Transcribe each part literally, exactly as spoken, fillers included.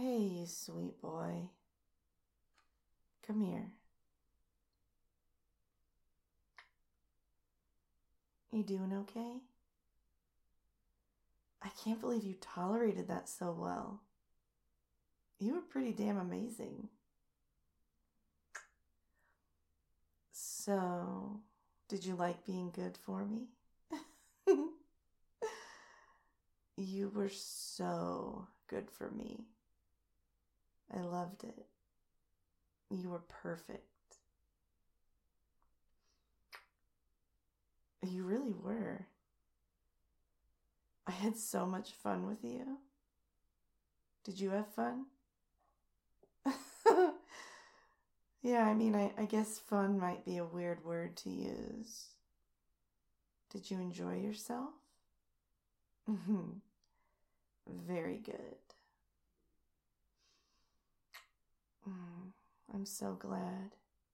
Hey, you sweet boy. Come here. You doing okay? I can't believe you tolerated that so well. You were pretty damn amazing. So, did you like being good for me? You were so good for me. I loved it. You were perfect. You really were. I had so much fun with you. Did you have fun? Yeah, I mean, I, I guess fun might be a weird word to use. Did you enjoy yourself? Very good. Mm, I'm so glad.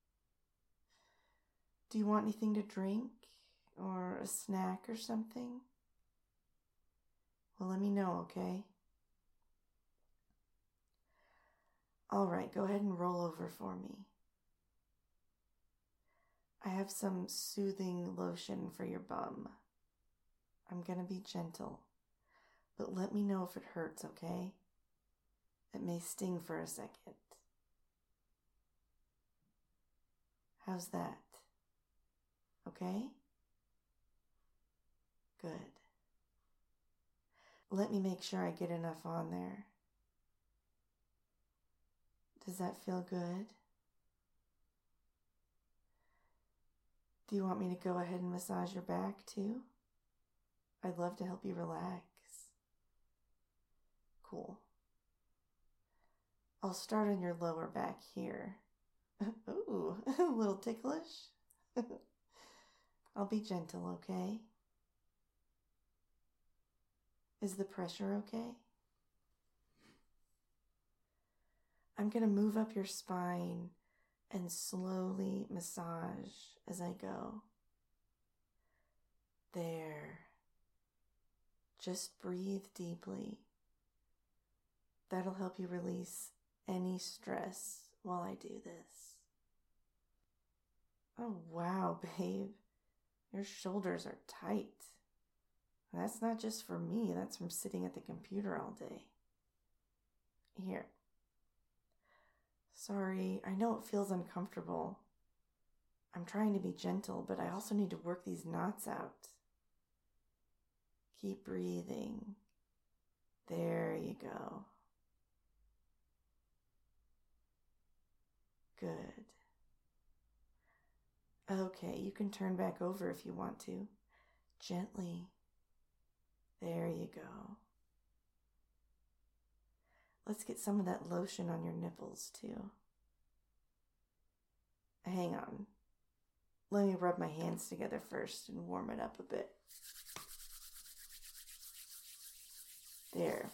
Do you want anything to drink? Or a snack or something? Well, let me know, okay? All right, go ahead and roll over for me. I have some soothing lotion for your bum. I'm gonna be gentle, but let me know if it hurts, okay? It may sting for a second. How's that? Okay? Good. Let me make sure I get enough on there. Does that feel good? Do you want me to go ahead and massage your back too? I'd love to help you relax. Cool. I'll start on your lower back here. Ooh, a little ticklish. I'll be gentle, okay? Is the pressure okay? I'm going to move up your spine and slowly massage as I go. There. Just breathe deeply. That'll help you release any stress while I do this. Oh, wow, babe. Your shoulders are tight. That's not just for me, that's from sitting at the computer all day. Here. Sorry, I know it feels uncomfortable. I'm trying to be gentle, but I also need to work these knots out. Keep breathing. There you go. Good. Okay, you can turn back over if you want to. Gently. There you go. Let's get some of that lotion on your nipples too. Hang on. Let me rub my hands together first and warm it up a bit. There.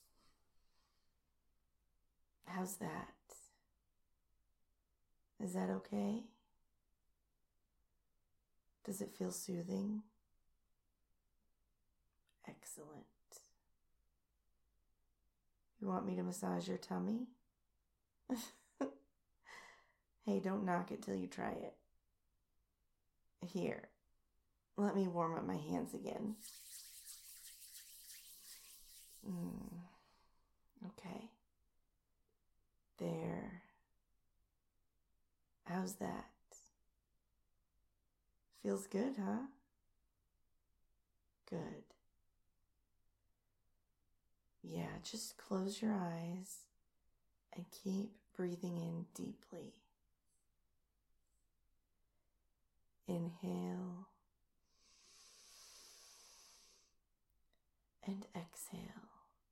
How's that? Is that okay? Does it feel soothing? Excellent. You want me to massage your tummy? Hey, don't knock it till you try it. Here, let me warm up my hands again. Mm. Okay. There. How's that? Feels good, huh? Good. Yeah, just close your eyes and keep breathing in deeply. Inhale and exhale.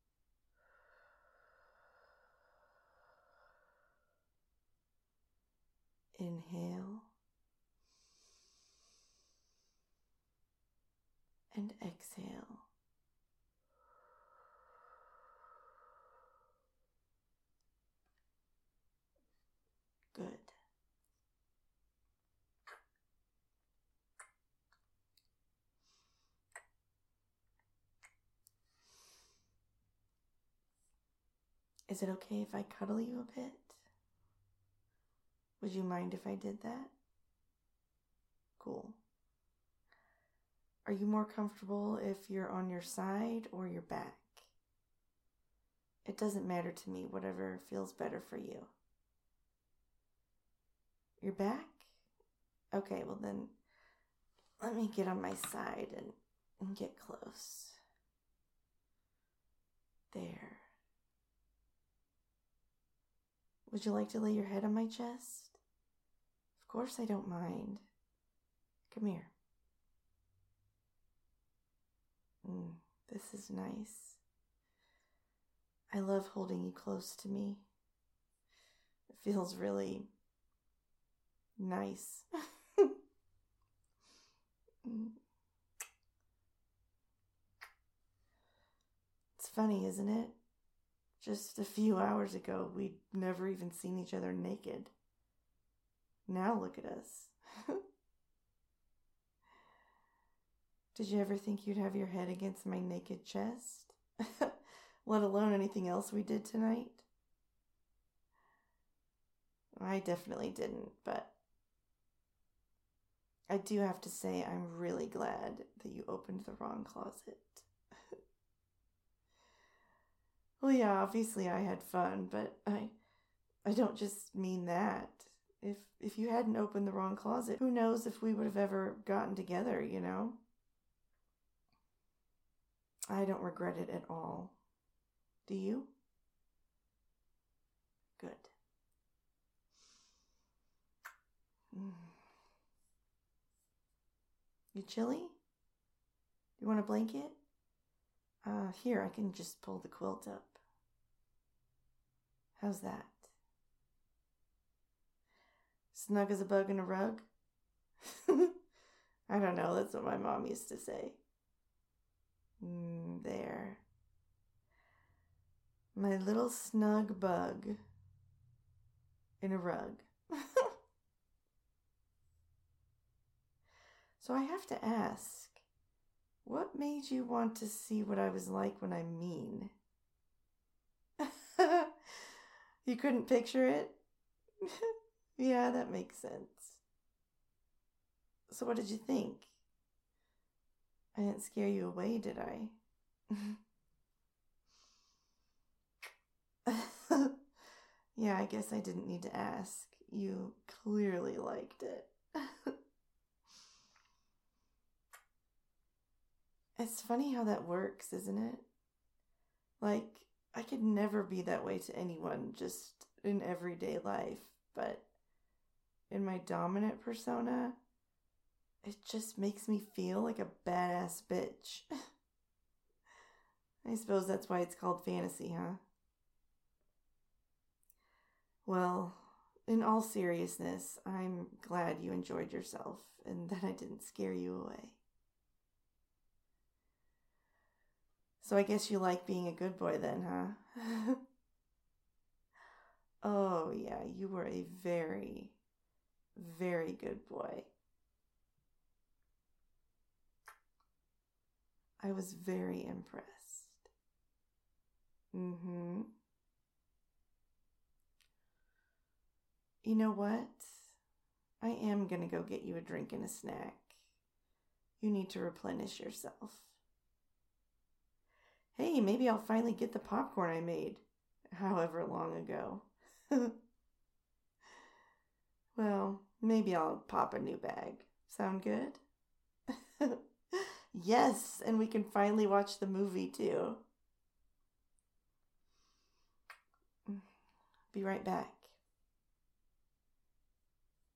Inhale and exhale. Good. Is it okay if I cuddle you a bit? Would you mind if I did that? Cool. Are you more comfortable if you're on your side or your back? It doesn't matter to me, whatever feels better for you. Your back? Okay, well then, let me get on my side and, and get close. There. Would you like to lay your head on my chest? Of course I don't mind. Come here. Mm, this is nice. I love holding you close to me. It feels really nice. It's funny, isn't it? Just a few hours ago, we'd never even seen each other naked. Now look at us. Did you ever think you'd have your head against my naked chest? Let alone anything else we did tonight? I definitely didn't, but I do have to say I'm really glad that you opened the wrong closet. Well, yeah, obviously I had fun, but I I don't just mean that. If if you hadn't opened the wrong closet, who knows if we would have ever gotten together, you know? I don't regret it at all. Do you? Good. Mm. You chilly? You want a blanket? Uh, here, I can just pull the quilt up. How's that? Snug as a bug in a rug? I don't know, that's what my mom used to say. Mm, there. My little snug bug in a rug. So I have to ask, what made you want to see what I was like when I'm mean? You couldn't picture it? Yeah, that makes sense. So what did you think? I didn't scare you away, did I? Yeah, I guess I didn't need to ask. You clearly liked it. It's funny how that works, isn't it? Like, I could never be that way to anyone just in everyday life, but in my dominant persona, it just makes me feel like a badass bitch. I suppose that's why it's called fantasy, huh? Well, in all seriousness, I'm glad you enjoyed yourself and that I didn't scare you away. So I guess you like being a good boy then, huh? Oh, yeah, you were a very, very good boy. I was very impressed. Mm-hmm. You know what? I am gonna go get you a drink and a snack. You need to replenish yourself. Hey, maybe I'll finally get the popcorn I made however long ago. Well, maybe I'll pop a new bag. Sound good? Yes, and we can finally watch the movie too. Be right back.